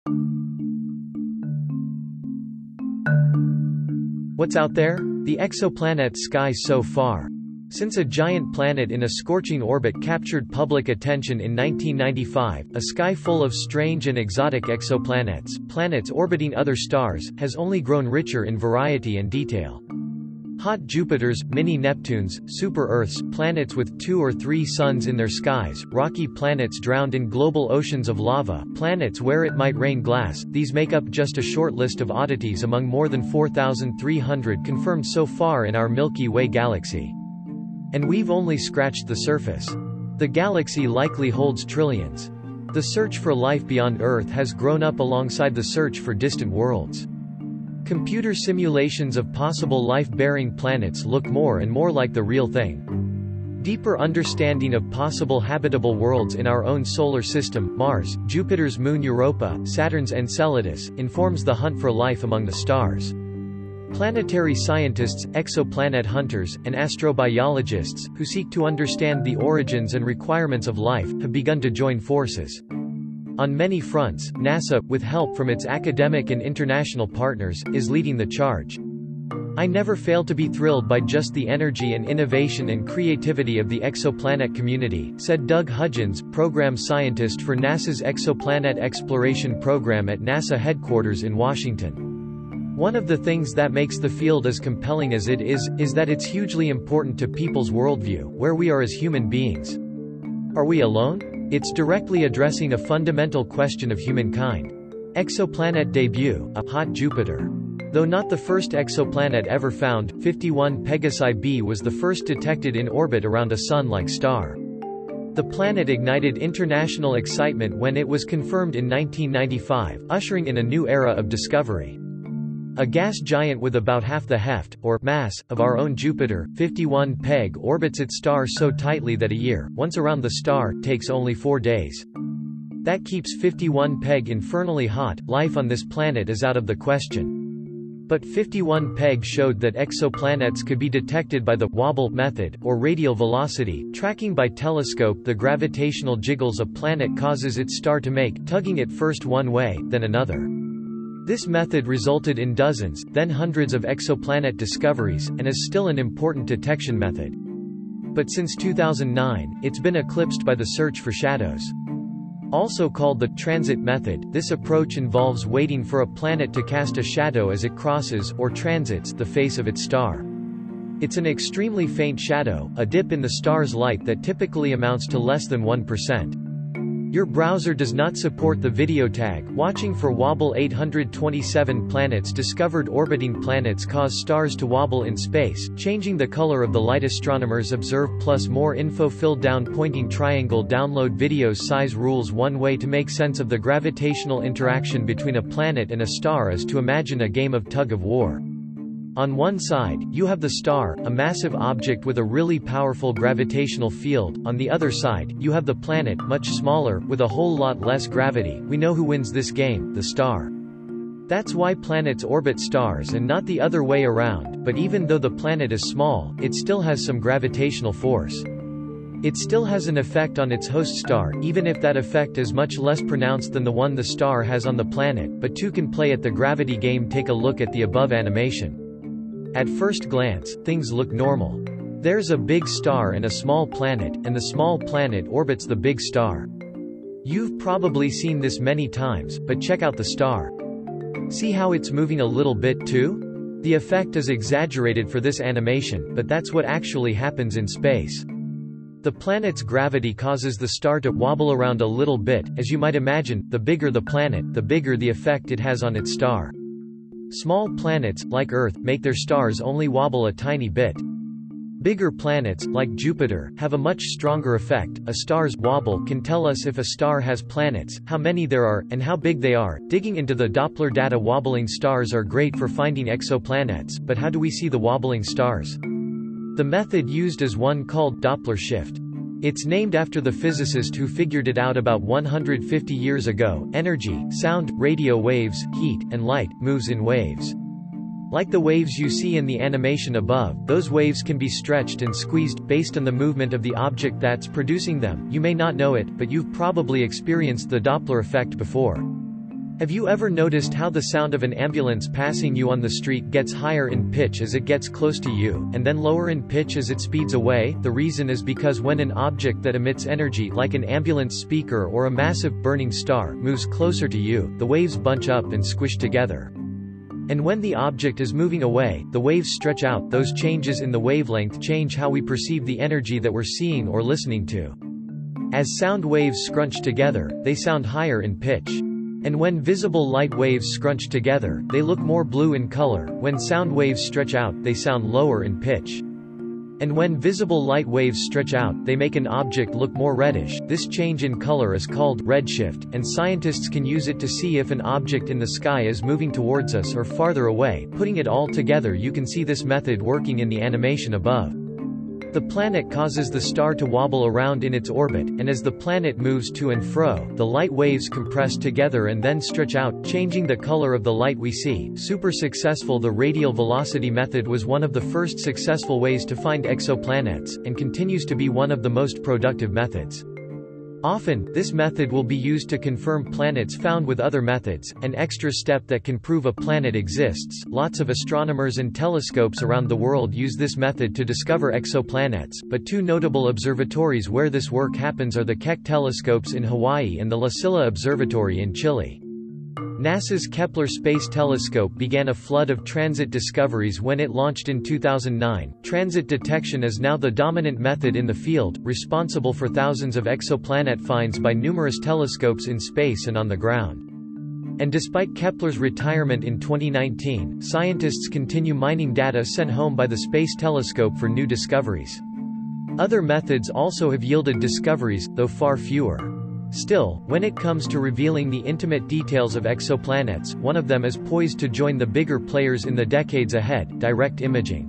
What's out there? The exoplanet's sky so far. Since a giant planet in a scorching orbit captured public attention in 1995, a sky full of strange and exotic exoplanets, planets orbiting other stars, has only grown richer in variety and detail. Hot Jupiters, mini-Neptunes, super-Earths, planets with 2 or 3 suns in their skies, rocky planets drowned in global oceans of lava, planets where it might rain glass, these make up just a short list of oddities among more than 4,300 confirmed so far in our Milky Way galaxy. And we've only scratched the surface. The galaxy likely holds trillions. The search for life beyond Earth has grown up alongside the search for distant worlds. Computer simulations of possible life-bearing planets look more and more like the real thing. Deeper understanding of possible habitable worlds in our own solar system, Mars, Jupiter's moon Europa, Saturn's Enceladus, informs the hunt for life among the stars. Planetary scientists, exoplanet hunters, and astrobiologists, who seek to understand the origins and requirements of life, have begun to join forces. On many fronts, NASA, with help from its academic and international partners, is leading the charge. I never fail to be thrilled by just the energy and innovation and creativity of the exoplanet community, said Doug Hudgens, program scientist for NASA's Exoplanet Exploration Program at NASA headquarters in Washington. One of the things that makes the field as compelling as it is that it's hugely important to people's worldview, where we are as human beings. Are we alone? It's directly addressing a fundamental question of humankind. Exoplanet debut, a hot Jupiter. Though not the first exoplanet ever found, 51 Pegasi b was the first detected in orbit around a Sun-like star. The planet ignited international excitement when it was confirmed in 1995, ushering in a new era of discovery. A gas giant with about half the heft, or mass, of our own Jupiter, 51 Peg orbits its star so tightly that a year, once around the star, takes only 4 days. That keeps 51 Peg infernally hot. Life on this planet is out of the question. But 51 Peg showed that exoplanets could be detected by the wobble method, or radial velocity, tracking by telescope the gravitational jiggles a planet causes its star to make, tugging it first one way, then another. This method resulted in dozens, then hundreds of exoplanet discoveries, and is still an important detection method. But since 2009, it's been eclipsed by the search for shadows. Also called the transit method, this approach involves waiting for a planet to cast a shadow as it crosses, or transits, the face of its star. It's an extremely faint shadow, a dip in the star's light that typically amounts to less than 1%. Your browser does not support the video tag. Watching for wobble. 827 planets discovered. Orbiting planets cause stars to wobble in space, changing the color of the light astronomers observe. Plus more info. Fill down pointing triangle. Download videos. Size rules. One way to make sense of the gravitational interaction between a planet and a star is to imagine a game of tug of war. On one side, you have the star, a massive object with a really powerful gravitational field. On the other side, you have the planet, much smaller, with a whole lot less gravity. We know who wins this game, the star. That's why planets orbit stars and not the other way around, but even though the planet is small, it still has some gravitational force. It still has an effect on its host star, even if that effect is much less pronounced than the one the star has on the planet, but two can play at the gravity game. Take a look at the above animation. At first glance, things look normal. There's a big star and a small planet, and the small planet orbits the big star. You've probably seen this many times, but check out the star. See how it's moving a little bit too? The effect is exaggerated for this animation, but that's what actually happens in space. The planet's gravity causes the star to wobble around a little bit. As you might imagine, the bigger the planet, the bigger the effect it has on its star. Small planets, like Earth, make their stars only wobble a tiny bit. Bigger planets, like Jupiter, have a much stronger effect. A star's wobble can tell us if a star has planets, how many there are, and how big they are. Digging into the Doppler data. Wobbling stars are great for finding exoplanets, but how do we see the wobbling stars? The method used is one called Doppler shift. It's named after the physicist who figured it out about 150 years ago. Energy, sound, radio waves, heat, and light, moves in waves. Like the waves you see in the animation above, those waves can be stretched and squeezed, based on the movement of the object that's producing them. You may not know it, but you've probably experienced the Doppler effect before. Have you ever noticed how the sound of an ambulance passing you on the street gets higher in pitch as it gets close to you, and then lower in pitch as it speeds away? The reason is because when an object that emits energy, like an ambulance speaker or a massive burning star, moves closer to you, the waves bunch up and squish together. And when the object is moving away, the waves stretch out. Those changes in the wavelength change how we perceive the energy that we're seeing or listening to. As sound waves scrunch together, they sound higher in pitch. And when visible light waves scrunch together, they look more blue in color. When sound waves stretch out, they sound lower in pitch. And when visible light waves stretch out, they make an object look more reddish. This change in color is called redshift, and scientists can use it to see if an object in the sky is moving towards us or farther away. Putting it all together, you can see this method working in the animation above. The planet causes the star to wobble around in its orbit, and as the planet moves to and fro, the light waves compress together and then stretch out, changing the color of the light we see. Super successful. The radial velocity method was one of the first successful ways to find exoplanets, and continues to be one of the most productive methods. Often, this method will be used to confirm planets found with other methods, an extra step that can prove a planet exists. Lots of astronomers and telescopes around the world use this method to discover exoplanets, but two notable observatories where this work happens are the Keck telescopes in Hawaii and the La Silla Observatory in Chile. NASA's Kepler Space Telescope began a flood of transit discoveries when it launched in 2009. Transit detection is now the dominant method in the field, responsible for thousands of exoplanet finds by numerous telescopes in space and on the ground. And despite Kepler's retirement in 2019, scientists continue mining data sent home by the Space Telescope for new discoveries. Other methods also have yielded discoveries, though far fewer. Still, when it comes to revealing the intimate details of exoplanets, one of them is poised to join the bigger players in the decades ahead: direct imaging.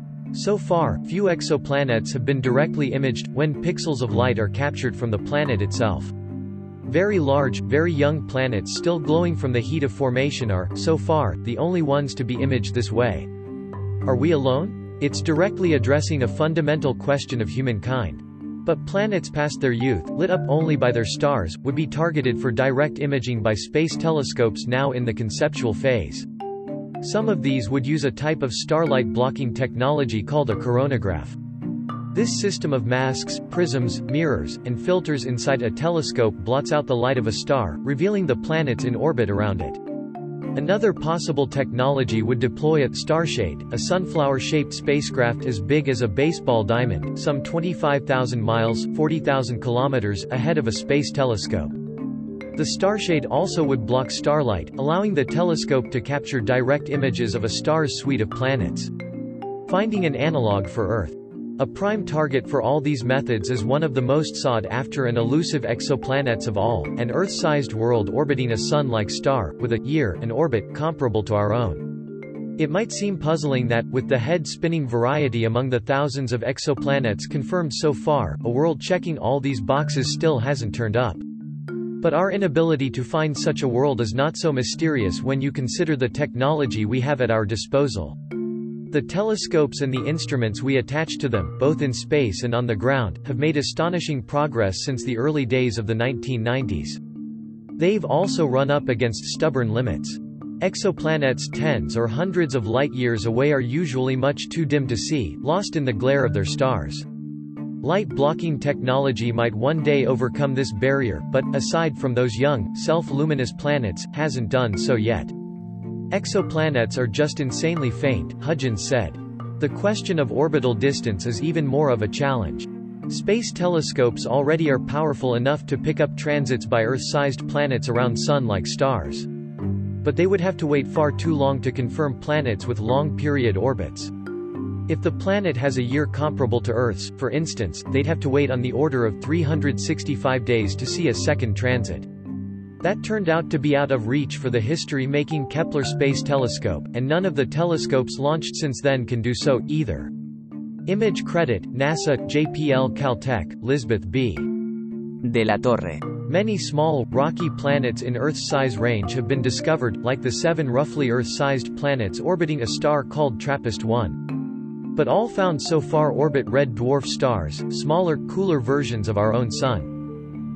So far, few exoplanets have been directly imaged, when pixels of light are captured from the planet itself. Very large, very young planets still glowing from the heat of formation are, so far, the only ones to be imaged this way. Are we alone? It's directly addressing a fundamental question of humankind. But planets past their youth, lit up only by their stars, would be targeted for direct imaging by space telescopes now in the conceptual phase. Some of these would use a type of starlight blocking technology called a coronagraph. This system of masks, prisms, mirrors, and filters inside a telescope blots out the light of a star, revealing the planets in orbit around it. Another possible technology would deploy a starshade, a sunflower-shaped spacecraft as big as a baseball diamond, some 25,000 miles (40,000 kilometers) ahead of a space telescope. The starshade also would block starlight, allowing the telescope to capture direct images of a star's suite of planets. Finding an analog for Earth. A prime target for all these methods is one of the most sought-after and elusive exoplanets of all, an Earth-sized world orbiting a Sun-like star, with an orbit comparable to our own. It might seem puzzling that, with the head-spinning variety among the thousands of exoplanets confirmed so far, a world checking all these boxes still hasn't turned up. But our inability to find such a world is not so mysterious when you consider the technology we have at our disposal. The telescopes and the instruments we attach to them, both in space and on the ground, have made astonishing progress since the early days of the 1990s. They've also run up against stubborn limits. Exoplanets tens or hundreds of light-years away are usually much too dim to see, lost in the glare of their stars. Light-blocking technology might one day overcome this barrier, but, aside from those young, self-luminous planets, hasn't done so yet. Exoplanets are just insanely faint, Hudgens said. The question of orbital distance is even more of a challenge. Space telescopes already are powerful enough to pick up transits by Earth-sized planets around Sun-like stars. But they would have to wait far too long to confirm planets with long-period orbits. If the planet has a year comparable to Earth's, for instance, they'd have to wait on the order of 365 days to see a second transit. That turned out to be out of reach for the history-making Kepler Space Telescope, and none of the telescopes launched since then can do so, either. Image credit, NASA, JPL Caltech, Lisbeth B. de la Torre. Many small, rocky planets in Earth's size range have been discovered, like the 7 roughly Earth-sized planets orbiting a star called TRAPPIST-1. But all found so far orbit red dwarf stars, smaller, cooler versions of our own Sun.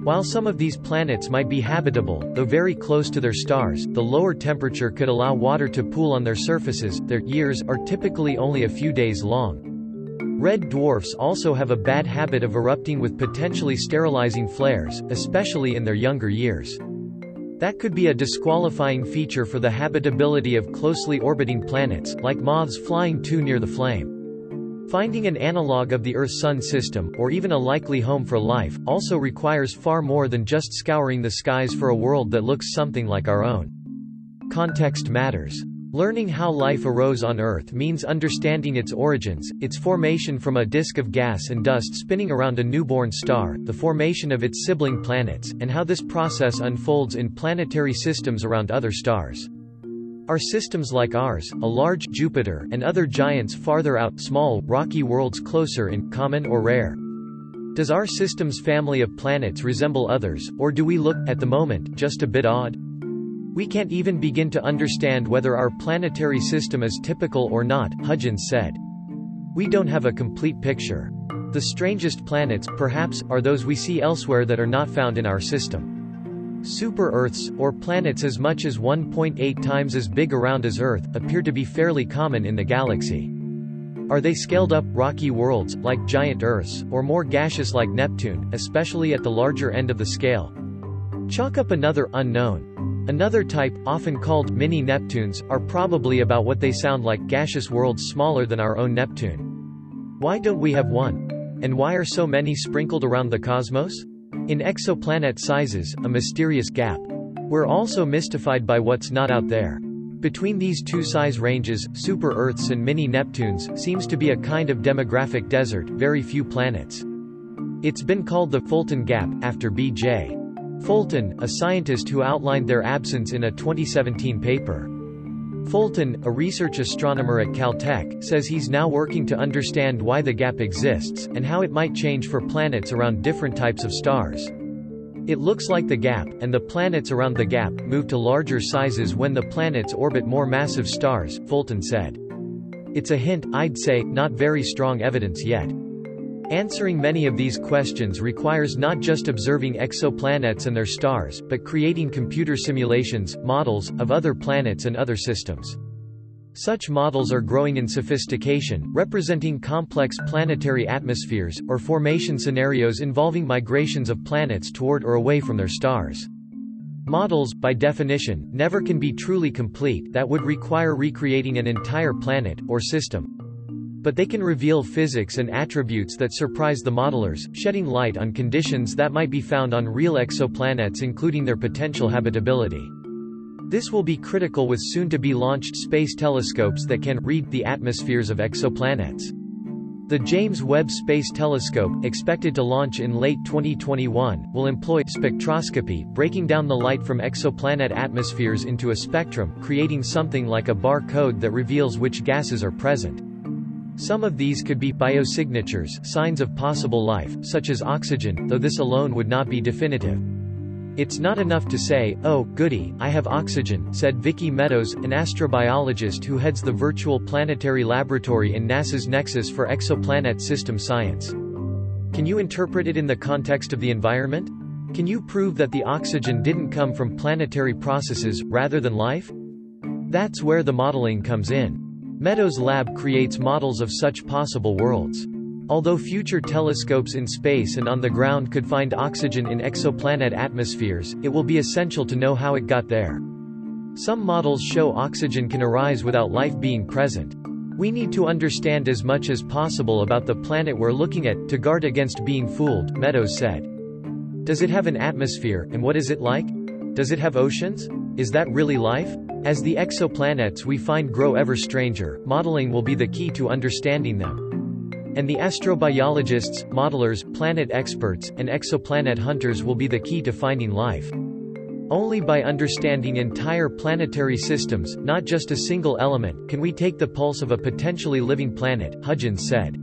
While some of these planets might be habitable, though very close to their stars, the lower temperature could allow water to pool on their surfaces. Their years are typically only a few days long. Red dwarfs also have a bad habit of erupting with potentially sterilizing flares, especially in their younger years. That could be a disqualifying feature for the habitability of closely orbiting planets, like moths flying too near the flame. Finding an analog of the Earth-Sun system, or even a likely home for life, also requires far more than just scouring the skies for a world that looks something like our own. Context matters. Learning how life arose on Earth means understanding its origins, its formation from a disk of gas and dust spinning around a newborn star, the formation of its sibling planets, and how this process unfolds in planetary systems around other stars. Are systems like ours, a large Jupiter, and other giants farther out, small, rocky worlds closer in, common or rare? Does our system's family of planets resemble others, or do we look, at the moment, just a bit odd? We can't even begin to understand whether our planetary system is typical or not, Hudgens said. We don't have a complete picture. The strangest planets, perhaps, are those we see elsewhere that are not found in our system. Super-Earths, or planets as much as 1.8 times as big around as Earth, appear to be fairly common in the galaxy. Are they scaled-up, rocky worlds, like giant Earths, or more gaseous like Neptune, especially at the larger end of the scale? Chalk up another unknown. Another type, often called mini-Neptunes, are probably about what they sound like, gaseous worlds smaller than our own Neptune. Why don't we have one? And why are so many sprinkled around the cosmos? In exoplanet sizes, a mysterious gap. We're also mystified by what's not out there. Between these two size ranges, super-Earths and mini-Neptunes, seems to be a kind of demographic desert, very few planets. It's been called the Fulton Gap, after B.J. Fulton, a scientist who outlined their absence in a 2017 paper. Fulton, a research astronomer at Caltech, says he's now working to understand why the gap exists, and how it might change for planets around different types of stars. It looks like the gap, and the planets around the gap, move to larger sizes when the planets orbit more massive stars, Fulton said. It's a hint, I'd say, not very strong evidence yet. Answering many of these questions requires not just observing exoplanets and their stars, but creating computer simulations, models, of other planets and other systems. Such models are growing in sophistication, representing complex planetary atmospheres, or formation scenarios involving migrations of planets toward or away from their stars. Models, by definition, never can be truly complete, that would require recreating an entire planet, or system. But they can reveal physics and attributes that surprise the modelers, shedding light on conditions that might be found on real exoplanets, including their potential habitability. This will be critical with soon-to-be-launched space telescopes that can read the atmospheres of exoplanets. The James Webb Space Telescope, expected to launch in late 2021, will employ spectroscopy, breaking down the light from exoplanet atmospheres into a spectrum, creating something like a barcode that reveals which gases are present. Some of these could be biosignatures, signs of possible life, such as oxygen, though this alone would not be definitive. It's not enough to say, "Oh, goody, I have oxygen," said Vicki Meadows, an astrobiologist who heads the Virtual Planetary Laboratory in NASA's Nexus for Exoplanet System Science. Can you interpret it in the context of the environment? Can you prove that the oxygen didn't come from planetary processes, rather than life? That's where the modeling comes in. Meadows' lab creates models of such possible worlds. Although future telescopes in space and on the ground could find oxygen in exoplanet atmospheres, it will be essential to know how it got there. Some models show oxygen can arise without life being present. We need to understand as much as possible about the planet we're looking at, to guard against being fooled, Meadows said. Does it have an atmosphere, and what is it like? Does it have oceans? Is that really life? As the exoplanets we find grow ever stranger, modeling will be the key to understanding them. And the astrobiologists, modelers, planet experts, and exoplanet hunters will be the key to finding life. Only by understanding entire planetary systems, not just a single element, can we take the pulse of a potentially living planet, Hudgens said.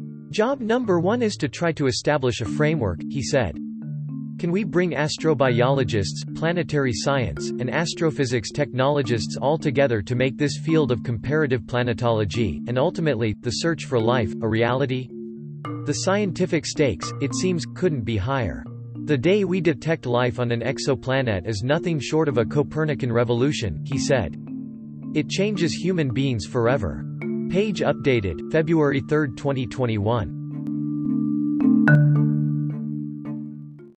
Job number one is to try to establish a framework, he said. Can we bring astrobiologists, planetary science, and astrophysics technologists all together to make this field of comparative planetology, and ultimately, the search for life, a reality? The scientific stakes, it seems, couldn't be higher. "The day we detect life on an exoplanet is nothing short of a Copernican revolution," he said. "It changes human beings forever." Page updated, February 3, 2021.